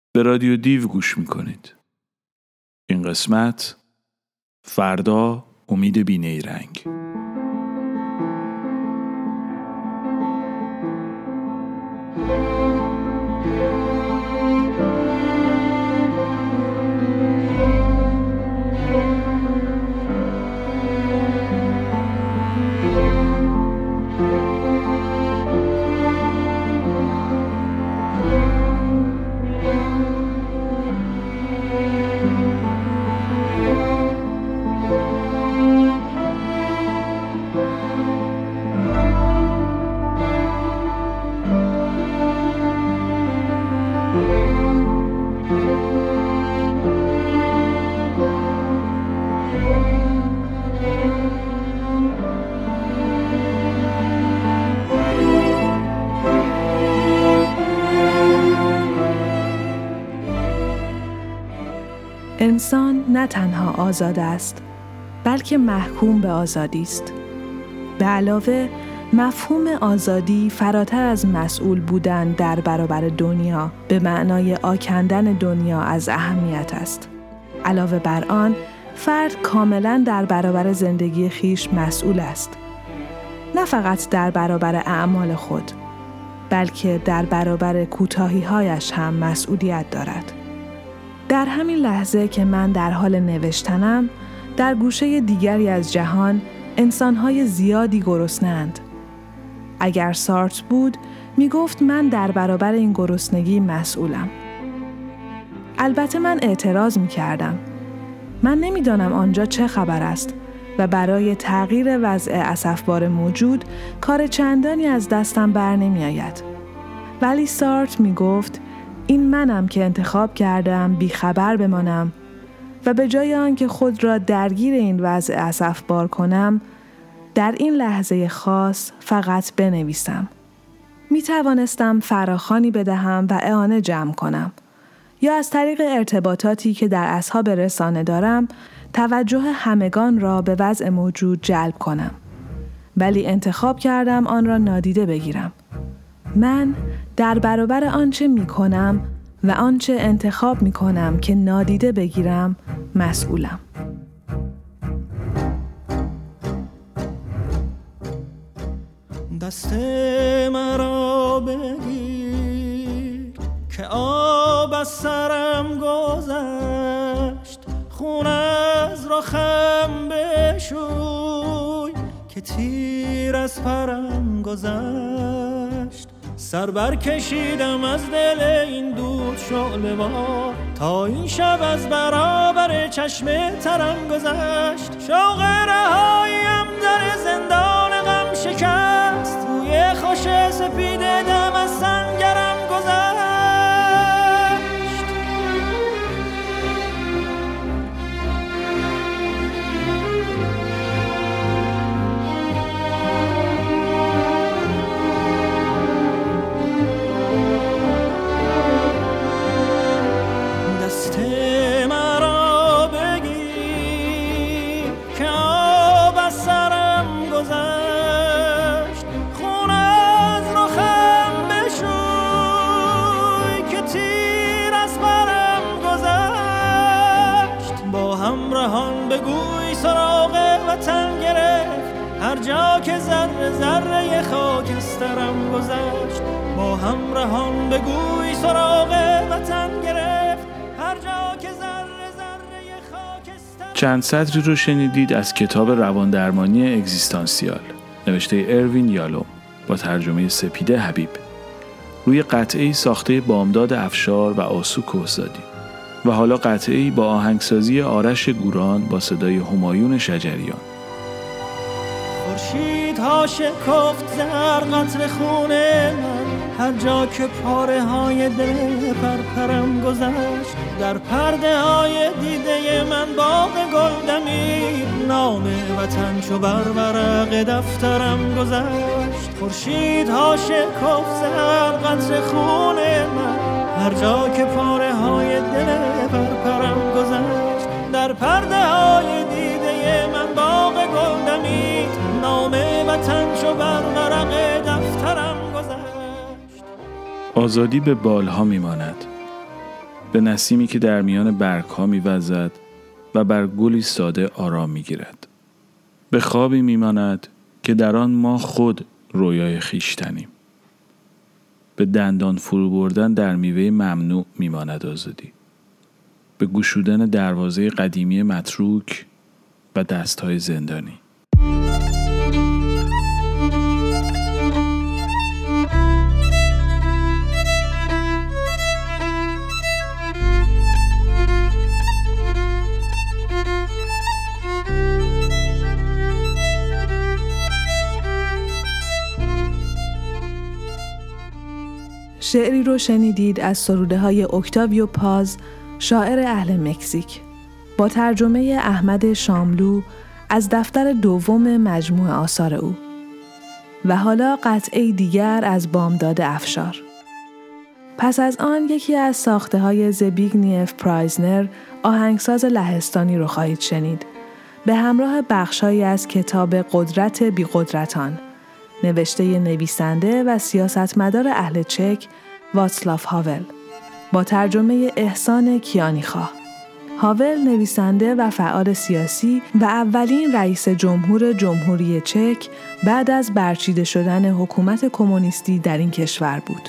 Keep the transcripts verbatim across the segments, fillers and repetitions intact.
به رادیو دیو گوش میکنید. این قسمت فردا امید بی‌نیرنگ. انسان نه تنها آزاد است، بلکه محکوم به آزادی است. به علاوه، مفهوم آزادی فراتر از مسئول بودن در برابر دنیا به معنای آکندن دنیا از اهمیت است. علاوه بر آن، فرد کاملاً در برابر زندگی خویش مسئول است. نه فقط در برابر اعمال خود، بلکه در برابر کوتاهی‌هایش هم مسئولیت دارد. در همین لحظه که من در حال نوشتنم، در گوشه دیگری از جهان انسان‌های زیادی گرسنه‌اند. اگر سارتر بود، می گفت من در برابر این گرسنگی مسئولم. البته من اعتراض می کردم. من نمی دانم آنجا چه خبر است و برای تغییر وضع اسفبار موجود کار چندانی از دستم بر نمی آید. ولی سارتر می گفت این منم که انتخاب کردم بیخبر بمانم و به جای آنکه خود را درگیر این وضع اسفبار کنم، در این لحظه خاص فقط بنویسم. می توانستم فراخوانی بدهم و اعانه جمع کنم یا از طریق ارتباطاتی که در اصحاب رسانه دارم توجه همگان را به وضع موجود جلب کنم. ولی انتخاب کردم آن را نادیده بگیرم. من در برابر آنچه می کنم و آنچه انتخاب می کنم که نادیده بگیرم مسئولم. دست مرا بگیر که آب از سرم گذشت، خون از رخم بشوی که تیر از پرم گذشت. سر بر کشیدم از دل این دود شعله بار تا این شب از برابر چشم ترم گذشت. شوق رهاییم در زندان غم شکست، روی خوش سپید دم از سنگرم گذشت. بگوی سراغ وطن گرفت، هر جا که ذره ذره خاکسترم گذشت. با همراهان بگوی سراغ وطن گرفت، هر جا که ذره ذره خاکسترم. چند سطری رو شنیدید از کتاب روان درمانی اگزیستانسیال نوشته اروین یالوم با ترجمه سپیده حبیب، روی قطعه‌ای ساخته بامداد افشار و آسو کهزادی و حالا قطعه‌ای با آهنگسازی آرش گوران با صدای همایون شجریان. خورشیدها شکفت زر قطره خون من، هر جا که پاره های دل پرپرم گذشت. در پرده های دیده من باغ گل دمید، نام وطن چو بر ورق دفترم گذشت. خورشیدها شکفت زر قطره خون من، هر جا که پاره های دل پرپرم گذشت. در پرده های دیده من باغ گل دمید، نام وطن چو بر ورق دفترم گذشت. آزادی به بالها میماند. به نسیمی که در میان برگ‌ها می‌وزد و بر گلی ساده آرام می‌گیرد. به خوابی می‌ماند که در آن ما خود رویای خویشتنیم. به دندان فرو بردن در میوه ممنوع می‌ماند آزادی. به گشودن دروازه قدیمی متروک و دست‌های زندانی. شعری رو شنیدید از سروده های اکتاویو پاز، شاعر اهل مکزیک، با ترجمه احمد شاملو از دفتر دوم مجموع آثار او. و حالا قطعه دیگر از بامداد افشار. پس از آن یکی از ساخته های زبیگنیف پرایزنر، آهنگساز لهستانی رو خواهید شنید، به همراه بخشایی از کتاب قدرت بی قدرتان، نوشته نویسنده و سیاستمدار اهل چک واتسلاو هاول، با ترجمه احسان کیانیخواه. هاول نویسنده و فعال سیاسی و اولین رئیس جمهور جمهوری چک بعد از برچیده شدن حکومت کمونیستی در این کشور بود.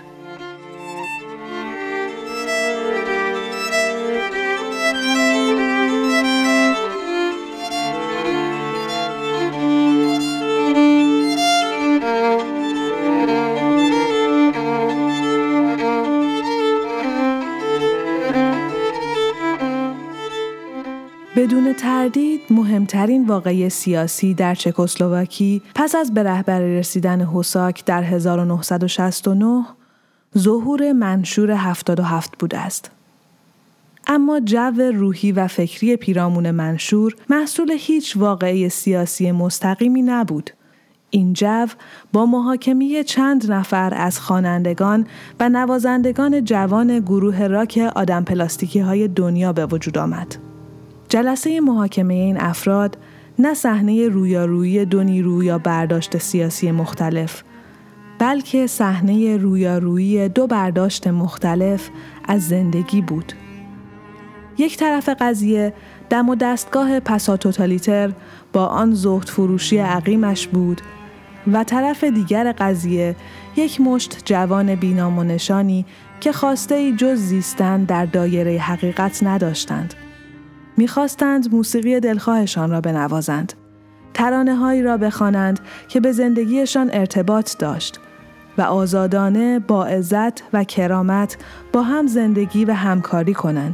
بدون تردید مهمترین واقعه سیاسی در چکسلواکی پس از به رهبری رسیدن هوساک در هزار و نهصد و شصت و نه ظهور منشور هفتاد و هفت بوده است. اما جو روحی و فکری پیرامون منشور محصول هیچ واقعه سیاسی مستقیمی نبود. این جو با محاکمه چند نفر از خوانندگان و نوازندگان جوان گروه راک آدم پلاستیکی های دنیا به وجود آمد. جلسه محاکمه این افراد نه صحنه رویارویی دو نیرو یا برداشت سیاسی مختلف، بلکه صحنه رویارویی دو برداشت مختلف از زندگی بود. یک طرف قضیه دم و دستگاه پسا توتالیتر با آن زهد فروشی عقیمش بود و طرف دیگر قضیه یک مشت جوان بینام و نشانی که خواسته‌ای جز زیستن در دایره حقیقت نداشتند. می‌خواستند موسیقی دلخواهشان را بنوازند، ترانه‌هایی را بخوانند که به زندگیشان ارتباط داشت و آزادانه با عزت و کرامت با هم زندگی و همکاری کنند.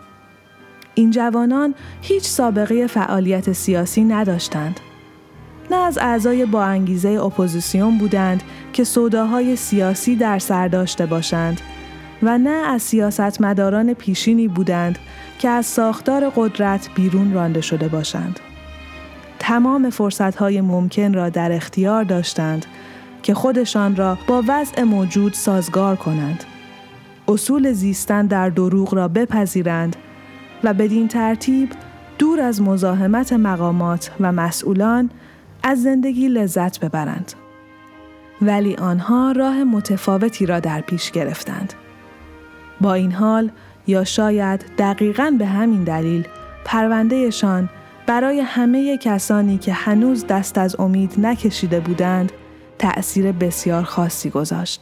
این جوانان هیچ سابقه فعالیت سیاسی نداشتند. نه از اعضای با انگیزه اپوزیسیون بودند که سوداهای سیاسی در سر داشته باشند و نه از سیاستمداران پیشینی بودند که از ساختار قدرت بیرون رانده شده باشند. تمام فرصت‌های ممکن را در اختیار داشتند که خودشان را با وضع موجود سازگار کنند. اصول زیستن در دروغ را بپذیرند و بدین ترتیب دور از مزاحمت مقامات و مسئولان از زندگی لذت ببرند. ولی آنها راه متفاوتی را در پیش گرفتند. با این حال یا شاید دقیقاً به همین دلیل پروندهشان برای همه کسانی که هنوز دست از امید نکشیده بودند تأثیر بسیار خاصی گذاشت.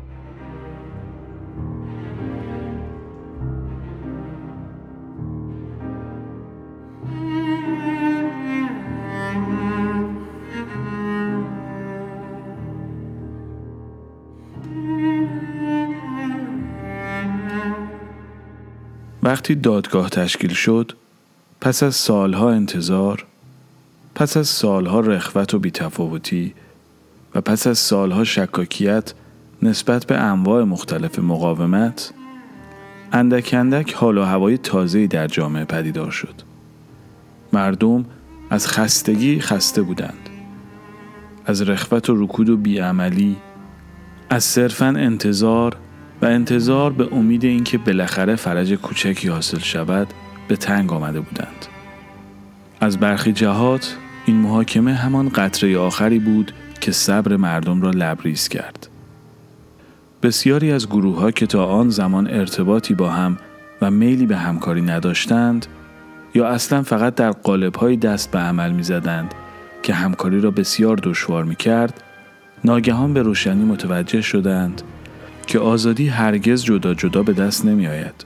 وقتی دادگاه تشکیل شد، پس از سالها انتظار، پس از سالها رخوت و بی‌تفاوتی و پس از سالها شکاکیت نسبت به انواع مختلف مقاومت، اندک اندک حال و هوای تازه‌ای در جامعه پدیدار شد. مردم از خستگی خسته بودند. از رخوت و رکود و بیعملی، از صرفاً انتظار و انتظار به امید اینکه بالاخره فرج کوچکی حاصل شود به تنگ آمده بودند. از برخی جهات این محاکمه همان قطره آخری بود که صبر مردم را لبریز کرد. بسیاری از گروه‌ها که تا آن زمان ارتباطی با هم و میلی به همکاری نداشتند یا اصلا فقط در قالب‌های دست به عمل می‌زدند که همکاری را بسیار دشوار می‌کرد، ناگهان به روشنی متوجه شدند که آزادی هرگز جدا جدا به دست نمی‌آید.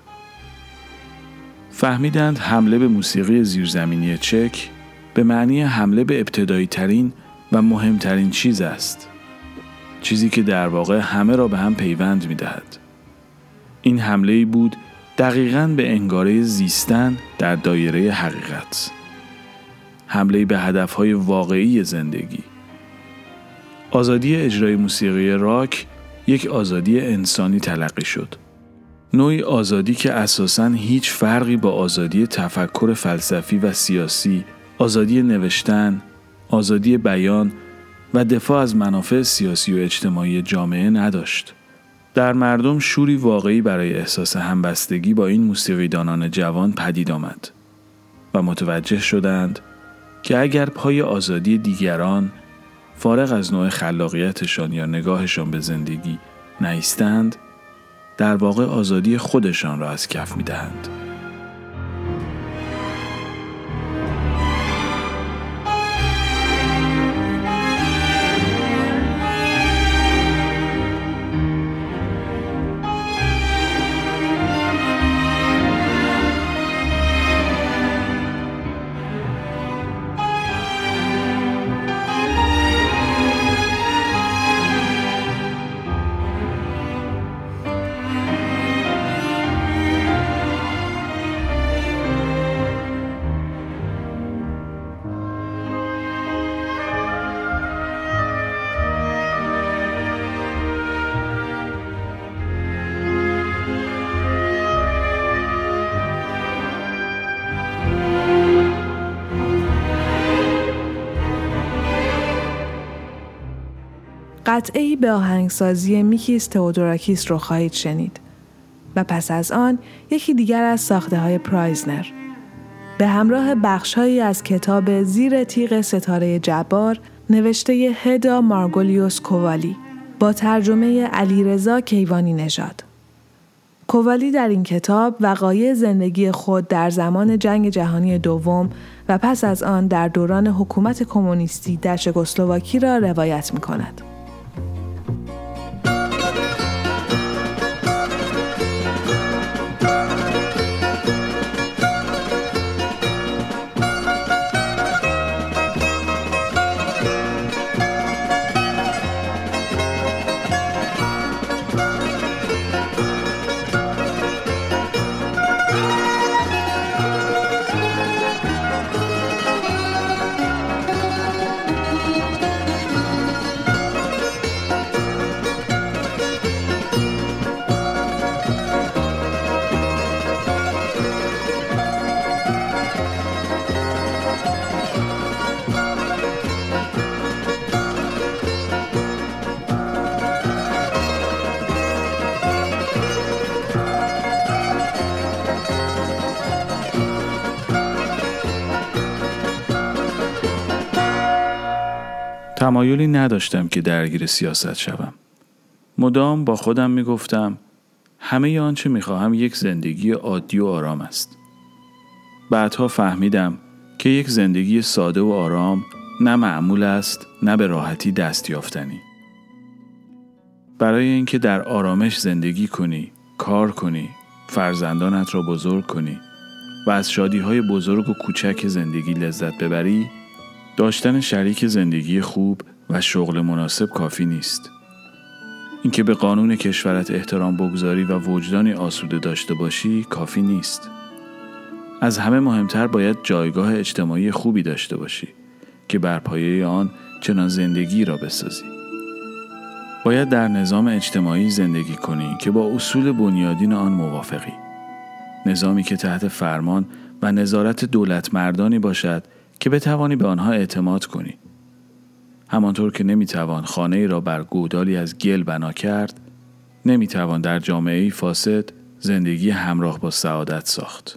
فهمیدند حمله به موسیقی زیرزمینی چک به معنی حمله به ابتدایی ترین و مهمترین چیز است. چیزی که در واقع همه را به هم پیوند می‌دهد. این حمله‌ای بود دقیقاً به انگاره زیستن در دایره حقیقت. حمله‌ای به هدف‌های واقعی زندگی. آزادی اجرای موسیقی راک یک آزادی انسانی تلقی شد. نوعی آزادی که اساساً هیچ فرقی با آزادی تفکر فلسفی و سیاسی، آزادی نوشتن، آزادی بیان و دفاع از منافع سیاسی و اجتماعی جامعه نداشت. در مردم شوری واقعی برای احساس همبستگی با این موسیقیدانان جوان پدید آمد و متوجه شدند که اگر پای آزادی دیگران فارغ از نوع خلاقیتشان یا نگاهشان به زندگی نایستند، در واقع آزادی خودشان را از کف می‌دهند. قطعه‌ای به آهنگسازی میکیس تئودوراکیس رو خواهید شنید و پس از آن یکی دیگر از ساخته‌های پرایزنر به همراه بخش‌هایی از کتاب زیر تیغ ستاره جبار نوشته هدا مارگولیوس کووالی با ترجمه علیرضا کیوانی نژاد. کووالی در این کتاب وقایع زندگی خود در زمان جنگ جهانی دوم و پس از آن در دوران حکومت کمونیستی در چکسلواکی را روایت می‌کند. تمایلی نداشتم که درگیر سیاست شوم. مدام با خودم می گفتم همه آنچه می خواهم یک زندگی عادی و آرام است. بعدها فهمیدم که یک زندگی ساده و آرام نه معمول است نه به راحتی دست یافتنی. برای اینکه در آرامش زندگی کنی، کار کنی، فرزندانت را بزرگ کنی و از شادی‌های بزرگ و کوچک زندگی لذت ببری، داشتن شریک زندگی خوب و شغل مناسب کافی نیست. اینکه به قانون کشورت احترام بگذاری و وجدانی آسوده داشته باشی کافی نیست. از همه مهمتر باید جایگاه اجتماعی خوبی داشته باشی که بر پایه آن چنان زندگی را بسازی. باید در نظام اجتماعی زندگی کنی که با اصول بنیادین آن موافقی. نظامی که تحت فرمان و نظارت دولت مردانی باشد که بتوانی به آنها اعتماد کنی. همانطور که نمیتوان خانه‌ای را بر گودالی از گل بنا کرد، نمیتوان در جامعه‌ای فاسد زندگی همراه با سعادت ساخت.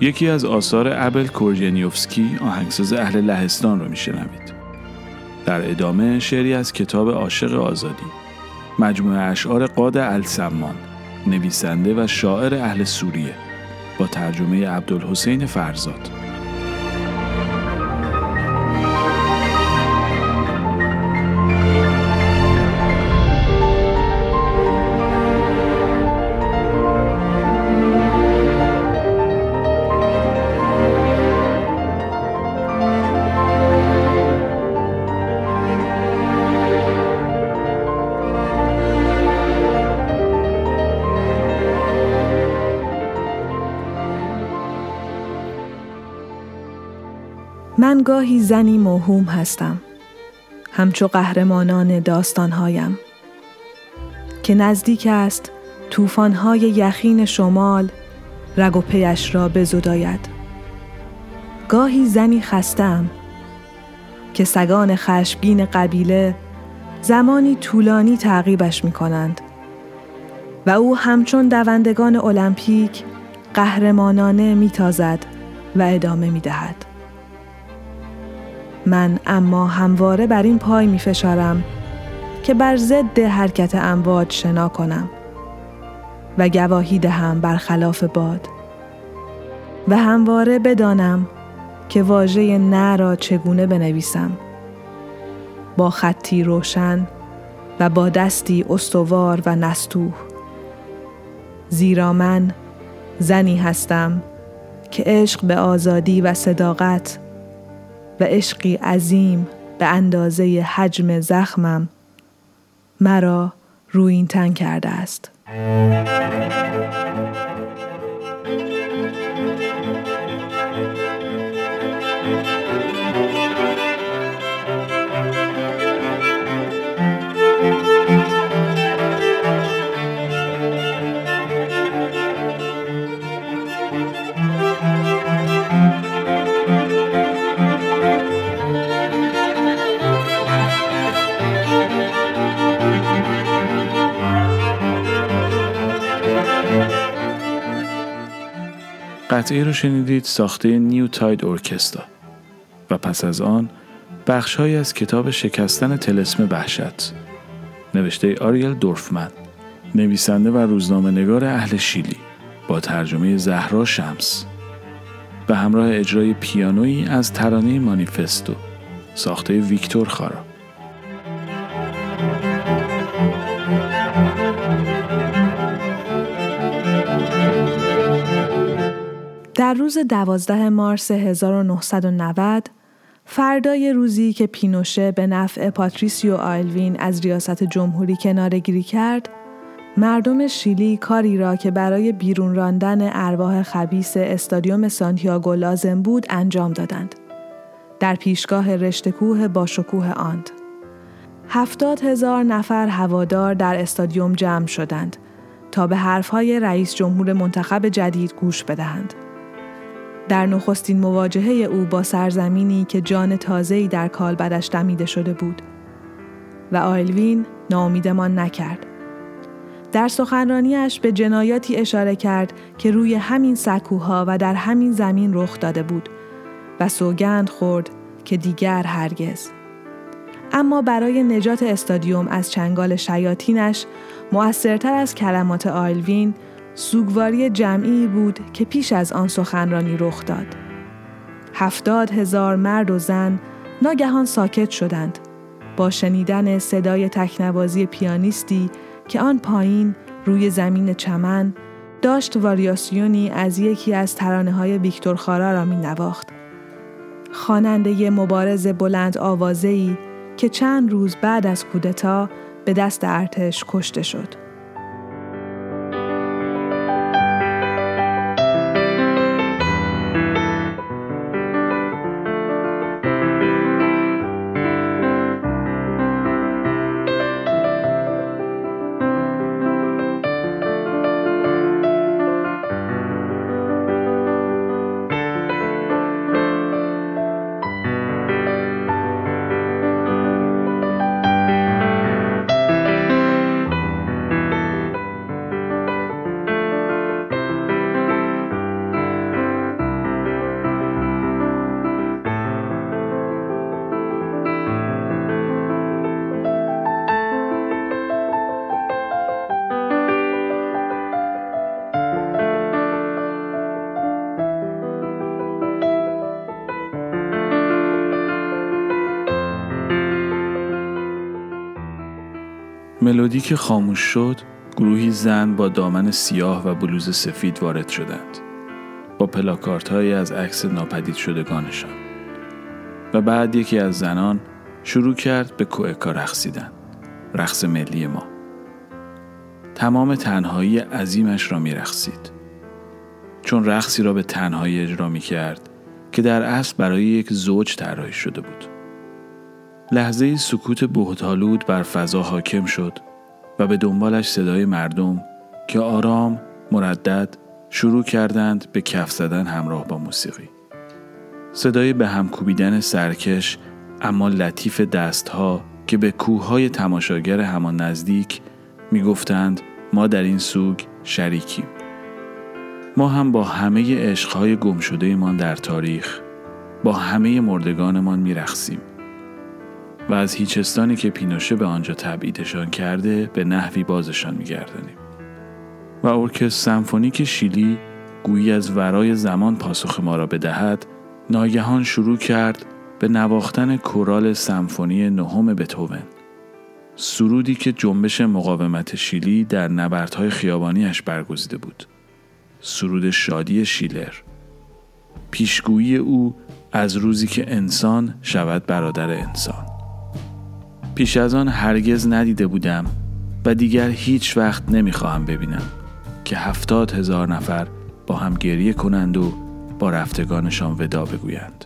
یکی از آثار ابل کورژنیوفسکی آهنگساز اهل لهستان رو میشنوید. در ادامه شعری از کتاب عاشق آزادی، مجموعه اشعار قاد السمان، نویسنده و شاعر اهل سوریه، با ترجمه عبدالحسین فرزاد. من گاهی زنی موهوم هستم، همچو قهرمانان داستانهایم، که نزدیک است طوفان‌های یخین شمال رگ و پیش را بزداید. گاهی زنی خستم که سگان خشمگین قبیله زمانی طولانی تعقیبش می کنند و او همچون دوندگان المپیک قهرمانانه می تازد و ادامه می دهد. من اما همواره بر این پای می فشارم که بر ضد حرکت امواج شنا کنم و گواهی دهم بر خلاف باد و همواره بدانم که واژه نه را چگونه بنویسم، با خطی روشن و با دستی استوار و نستوه، زیرا من زنی هستم که عشق به آزادی و صداقت و عشقی عظیم به اندازه حجم زخمم مرا رویین تن کرده است. قطعه رو شنیدید ساخته نیو تاید ارکسترا و پس از آن بخش‌هایی از کتاب شکستن طلسم وحشت، نوشته آریل دورفمن، نویسنده و روزنامه‌نگار اهل شیلی، با ترجمه زهرا شمس و همراه اجرای پیانویی از ترانه مانیفستو ساخته ویکتور خارا. در روز دوازده مارس هزار و نهصد و نود، فردای روزی که پینوشه به نفع پاتریسیو آلوین از ریاست جمهوری کناره‌گیری کرد، مردم شیلی کاری را که برای بیرون راندن ارواح خبیث استادیوم سانتیاگو لازم بود انجام دادند. در پیشگاه رشته‌کوه با شکوه آند، هفتاد هزار نفر هوادار در استادیوم جمع شدند تا به حرفهای رئیس جمهور منتخب جدید گوش بدهند. در نخستین مواجهه او با سرزمینی که جان تازه‌ای در کالبدش دمیده شده بود و آلوین ناامیدمان نکرد. در سخنرانیش به جنایاتی اشاره کرد که روی همین سکوها و در همین زمین رخ داده بود و سوگند خورد که دیگر هرگز. اما برای نجات استادیوم از چنگال شیاطینش مؤثرتر از کلمات آلوین سوگواری جمعی بود که پیش از آن سخنرانی رخ داد. هفتاد هزار مرد و زن ناگهان ساکت شدند با شنیدن صدای تکنوازی پیانیستی که آن پایین روی زمین چمن داشت واریاسیونی از یکی از ترانه‌های ویکتور خارا را می‌نواخت. خواننده مبارز بلند آوازه‌ای که چند روز بعد از کودتا به دست ارتش کشته شد. ملودی که خاموش شد، گروهی زن با دامن سیاه و بلوز سفید وارد شدند، با پلاکاردهایی از عکس ناپدید شدگانشان. و بعد یکی از زنان شروع کرد به کوئکا رقصیدن، رقص ملی ما. تمام تنهایی عظیمش را می رقصید، چون رقصی را به تنهایی اجرا می کرد که در اصل برای یک زوج طراحی شده بود. لحظه سکوت بهت‌آلود بر فضا حاکم شد و به دنبالش صدای مردم که آرام، مردد شروع کردند به کف زدن همراه با موسیقی. صدای به هم کوبیدن سرکش اما لطیف دستها که به کوههای تماشاگر همان نزدیک می گفتند ما در این سوگ شریکیم. ما هم با همه عشقهای گم شده من در تاریخ، با همه مردگانمان می رقصیم و از هیچستانی که پینوشه به آنجا تبعیدشان کرده به نحوی بازشان می گردانیم. و ارکستر سمفونیک شیلی گویی از ورای زمان پاسخ ما را بدهد، ناگهان شروع کرد به نواختن کورال سمفونی نهم بتهوون، سرودی که جنبش مقاومت شیلی در نبردهای خیابانیش برگزیده بود. سرود شادی شیلر، پیشگویی او از روزی که انسان شود برادر انسان. پیش از آن هرگز ندیده بودم و دیگر هیچ وقت نمیخواهم ببینم که هفتاد هزار نفر با هم گریه کنند و با رفتگانشان ودا بگویند.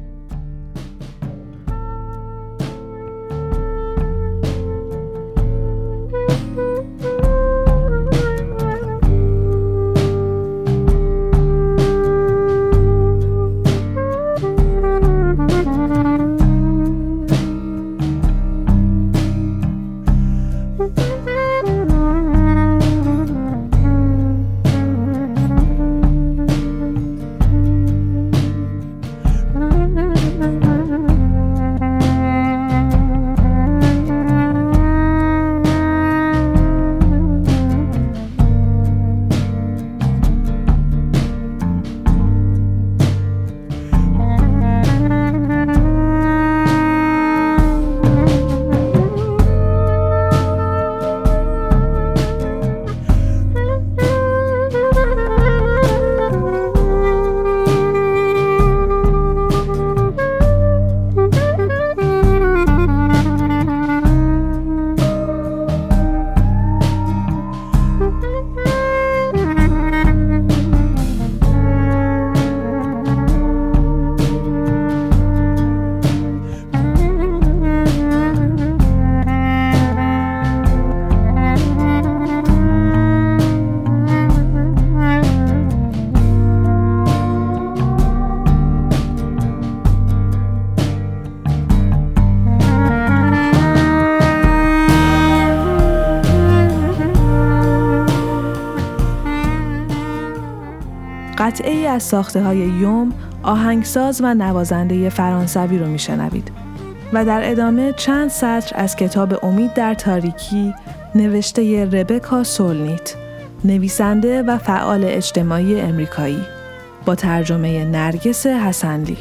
قطعه‌ای از ساخته‌های یوم، آهنگساز و نوازنده فرانسوی رو میشنوید و در ادامه چند سطر از کتاب امید در تاریکی نوشته ربکا سولنیت، نویسنده و فعال اجتماعی امریکایی، با ترجمه نرگس حسنلی.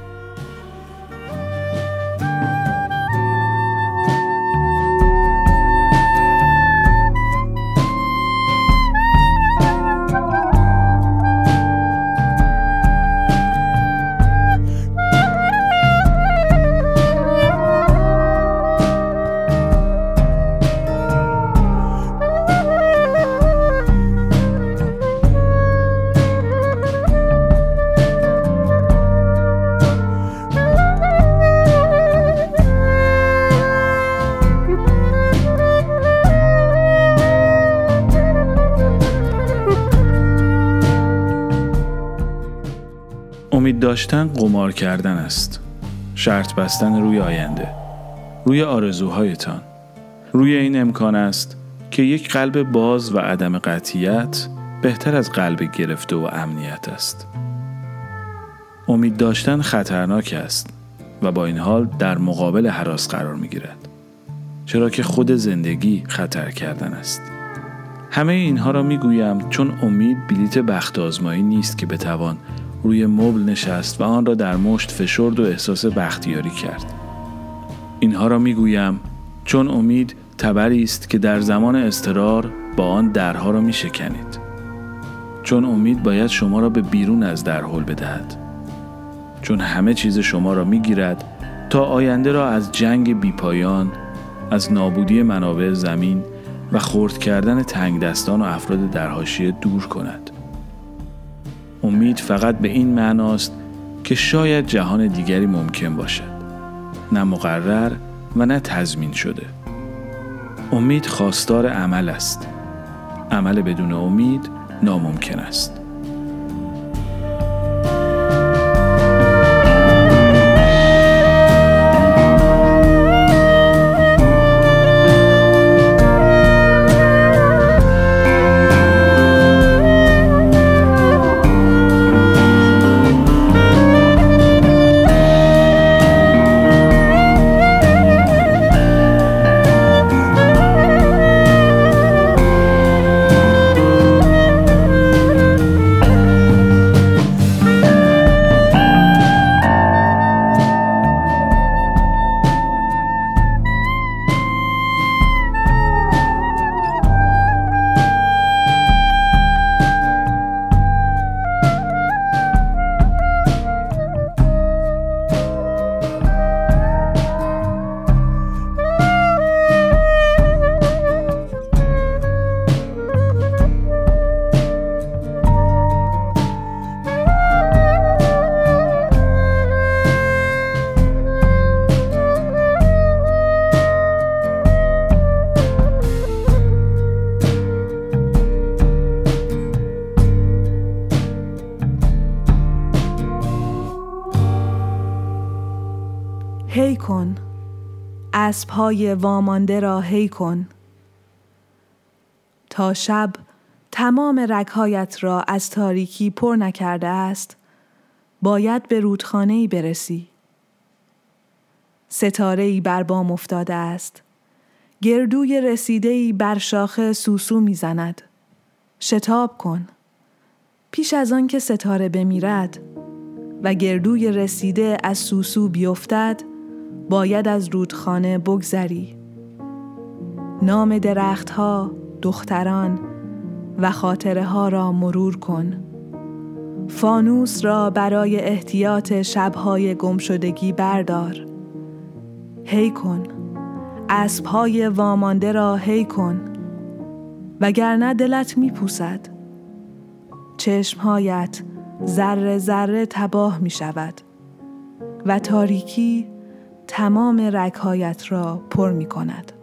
امید داشتن قمار کردن است. شرط بستن روی آینده، روی آرزوهایتان، روی این امکان است که یک قلب باز و عدم قطعیت بهتر از قلب گرفته و امنیت است. امید داشتن خطرناک است و با این حال در مقابل هراس قرار می گیرد، چرا که خود زندگی خطر کردن است. همه اینها را می گویم چون امید بلیت بخت آزمایی نیست که بتوان روی مبل نشست و آن را در مشت فشرد و احساس بختیاری کرد. اینها را می گویم چون امید تبری است که در زمان اضطرار با آن درها را می شکنید. چون امید باید شما را به بیرون از در هل بدهد. چون همه چیز شما را می گیرد تا آینده را از جنگ بیپایان، از نابودی منابع زمین و خرد کردن تنگ دستان و افراد در حاشیه دور کند. امید فقط به این معناست که شاید جهان دیگری ممکن باشد. نه مقرر و نه تضمین شده. امید خواستار عمل است. عمل بدون امید ناممکن است. هی کن، اسب‌های وامانده را هی کن، تا شب تمام رگ‌هایت را از تاریکی پر نکرده است، باید به رودخانه‌ای برسی. ستاره‌ای بر بام افتاده است، گردوی رسیده‌ای بر شاخه سوسو می‌زند. شتاب کن، پیش از آن که ستاره بمیرد و گردوی رسیده از سوسو بیفتد، باید از رودخانه بگذری. نام درختها، دختران و خاطره ها را مرور کن. فانوس را برای احتیاط شبهای گمشدگی بردار. هی کن، اسبهای وامانده را هی کن، وگرنه دلت میپوسد. چشمهایت ذره ذره تباه می شود و تاریکی تمام رگ‌هایت را پر می کند.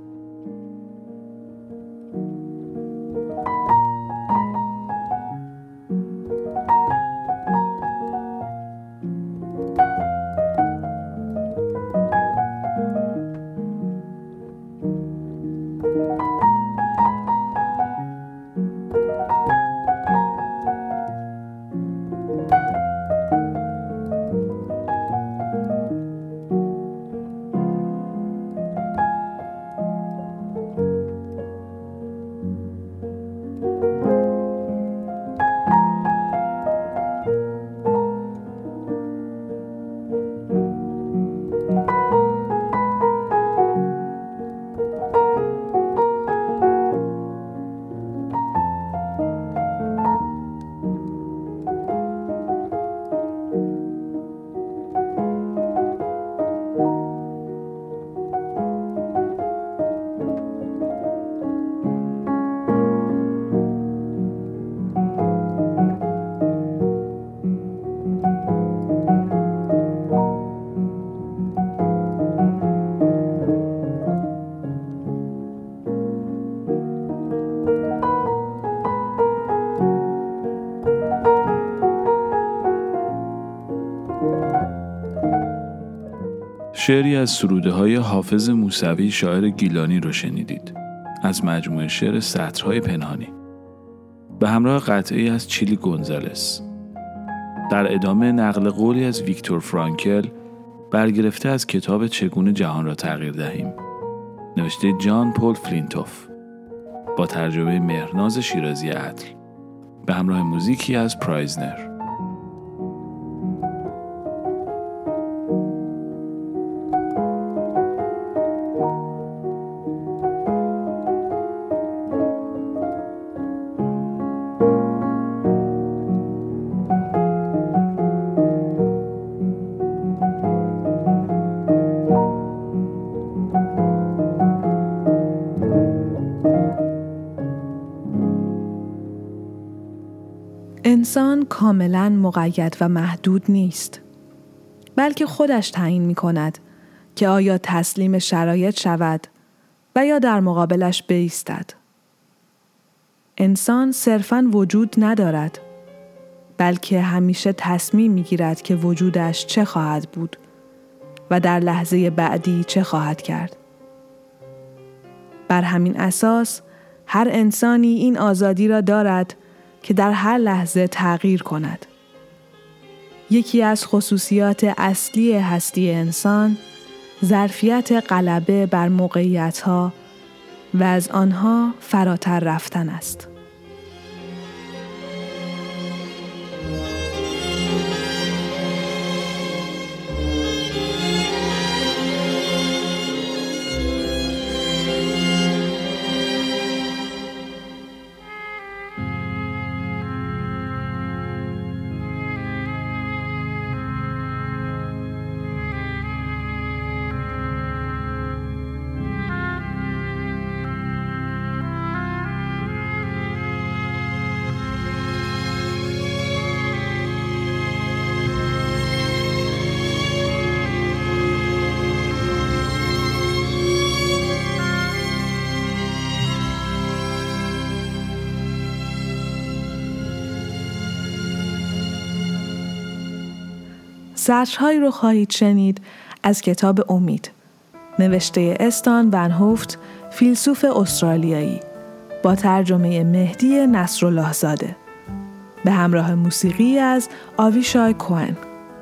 شعری از سروده‌های حافظ موسوی شاعر گیلانی رو شنیدید از مجموعه شعر سطرهای پنهانی به همراه قطعه‌ای از چیلی گونزالس. در ادامه نقل قولی از ویکتور فرانکل برگرفته از کتاب چگونه جهان را تغییر دهیم نوشته جان پل فلینتوف با ترجمه مهرناز شیرازی عدل به همراه موزیکی از پرایزنر. انسان کاملاً مقید و محدود نیست، بلکه خودش تعیین می کند که آیا تسلیم شرایط شود و یا در مقابلش بایستد. انسان صرفاً وجود ندارد، بلکه همیشه تصمیم می گیرد که وجودش چه خواهد بود و در لحظه بعدی چه خواهد کرد. بر همین اساس هر انسانی این آزادی را دارد که در هر لحظه تغییر کند. یکی از خصوصیات اصلی هستی انسان ظرفیت غلبه بر موقعیت‌ها و از آنها فراتر رفتن است. سطرهایی رو خواهید شنید از کتاب امید، نوشته استان ون هوفت، فیلسوف استرالیایی، با ترجمه مهدی نصرالله زاده، به همراه موسیقی از آویشای کوهن.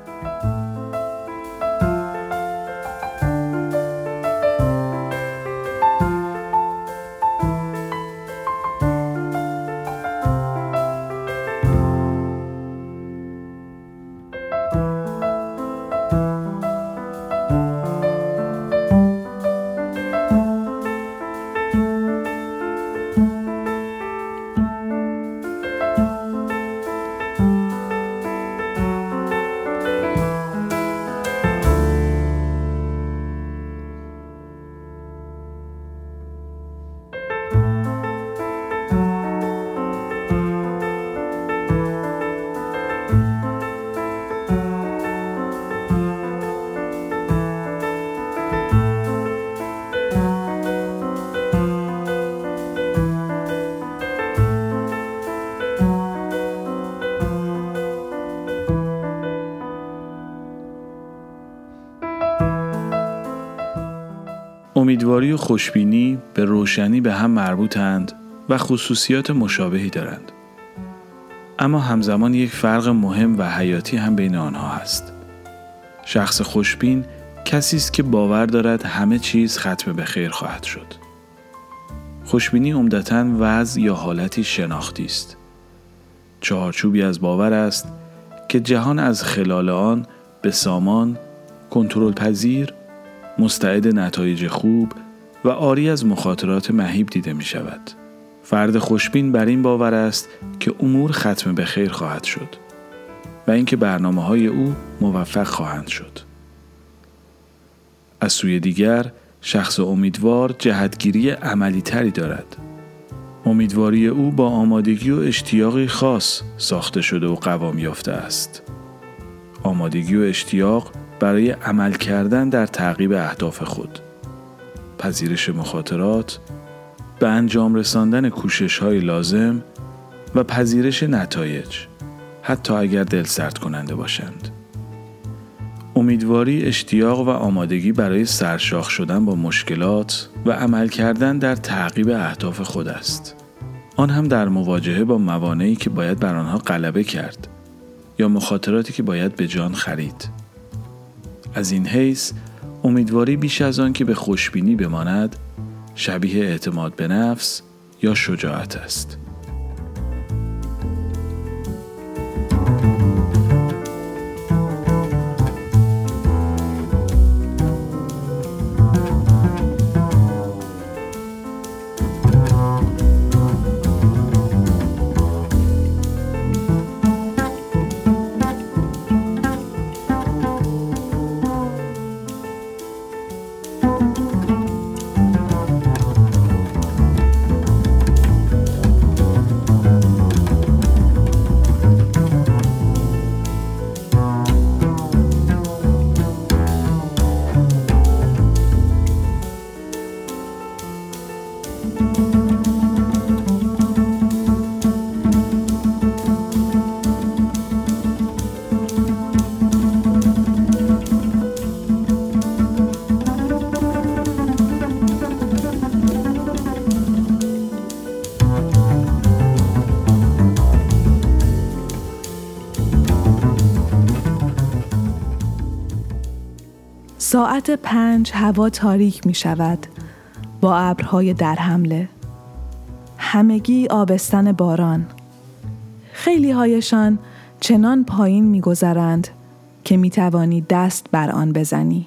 امیدواری و خوشبینی به روشنی به هم مربوطند و خصوصیات مشابهی دارند. اما همزمان یک فرق مهم و حیاتی هم بین آنها هست. شخص خوشبین کسی است که باور دارد همه چیز ختم به خیر خواهد شد. خوشبینی عمدتاً وضع یا حالتی شناختی است. چهارچوبی از باور است که جهان از خلال آن به سامان، کنترل پذیر، مستعد نتایج خوب و عاری از مخاطرات مهیب دیده می شود. فرد خوشبین بر این باور است که امور ختم به خیر خواهد شد و اینکه برنامه‌های او موفق خواهند شد. از سوی دیگر، شخص امیدوار جهتگیری عملی تری دارد. امیدواری او با آمادگی و اشتیاقی خاص ساخته شده و قوام یافته است. آمادگی و اشتیاق برای عمل کردن در تعقیب اهداف خود، پذیرش مخاطرات، به انجام رساندن کوشش‌های لازم و پذیرش نتایج، حتی اگر دلسرد کننده باشند. امیدواری اشتیاق و آمادگی برای سرشاخ شدن با مشکلات و عمل کردن در تعقیب اهداف خود است. آن هم در مواجهه با موانعی که باید بر آنها غلبه کرد یا مخاطراتی که باید به جان خرید. از این حیث امیدواری بیش از آن که به خوشبینی بماند شبیه اعتماد به نفس یا شجاعت است. ساعت پنج هوا تاریک می شود با ابرهای در حمله. همگی آبستن باران. خیلی هایشان چنان پایین می گذرند که می توانی دست بر آن بزنی.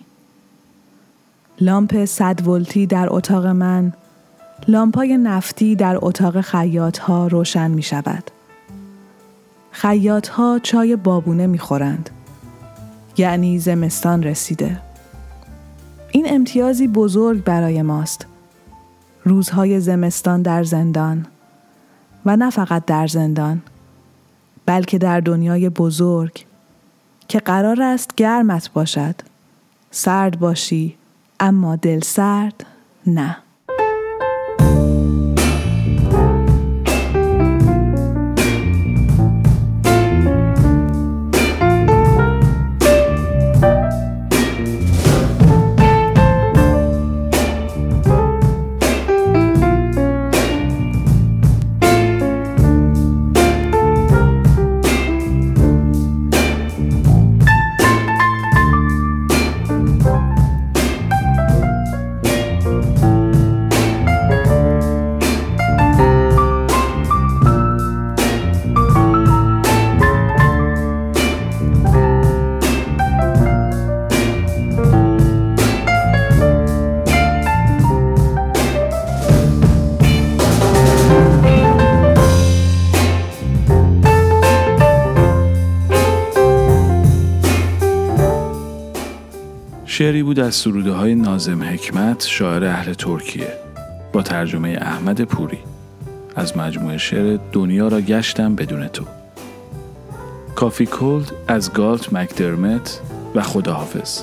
لامپ صد ولتی در اتاق من، لامپای نفتی در اتاق خیاط‌ها روشن می شود. خیاط‌ها چای بابونه می خورند. یعنی زمستان رسیده. این امتیازی بزرگ برای ماست. روزهای زمستان در زندان و نه فقط در زندان، بلکه در دنیای بزرگ که قرار است گرمت باشد، سرد باشی اما دل سرد نه. شعری بود از سروده های ناظم حکمت، شاعر اهل ترکیه، با ترجمه احمد پوری از مجموعه شعر دنیا را گشتم بدون تو. کافی کولد از گالت مکدرمت و خداحافظ.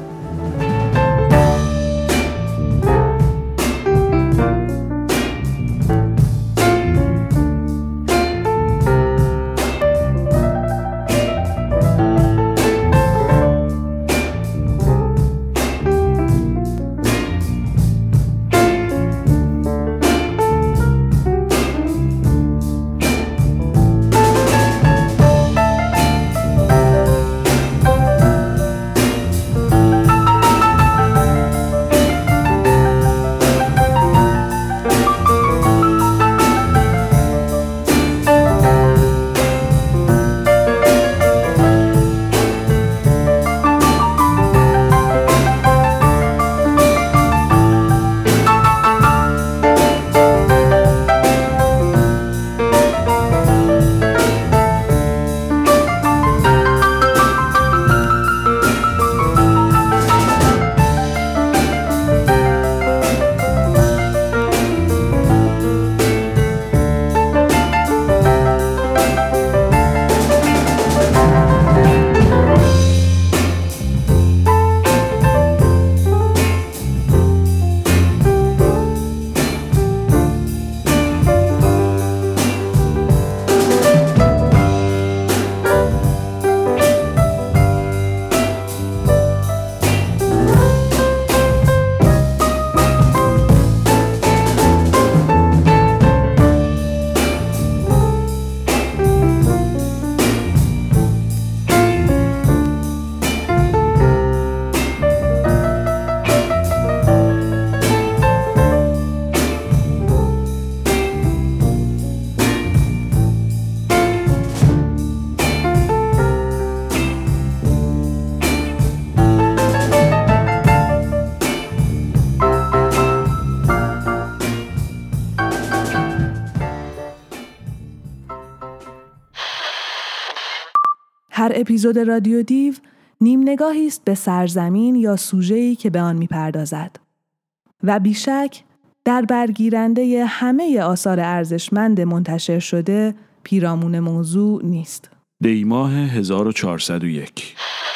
هر اپیزود رادیو دیو نیم نگاهی است به سرزمین یا سوژه‌ای که به آن می‌پردازد و بیشک در برگیرنده همه آثار ارزشمند منتشر شده پیرامون موضوع نیست. دی ماه هزار و چهارصد و یک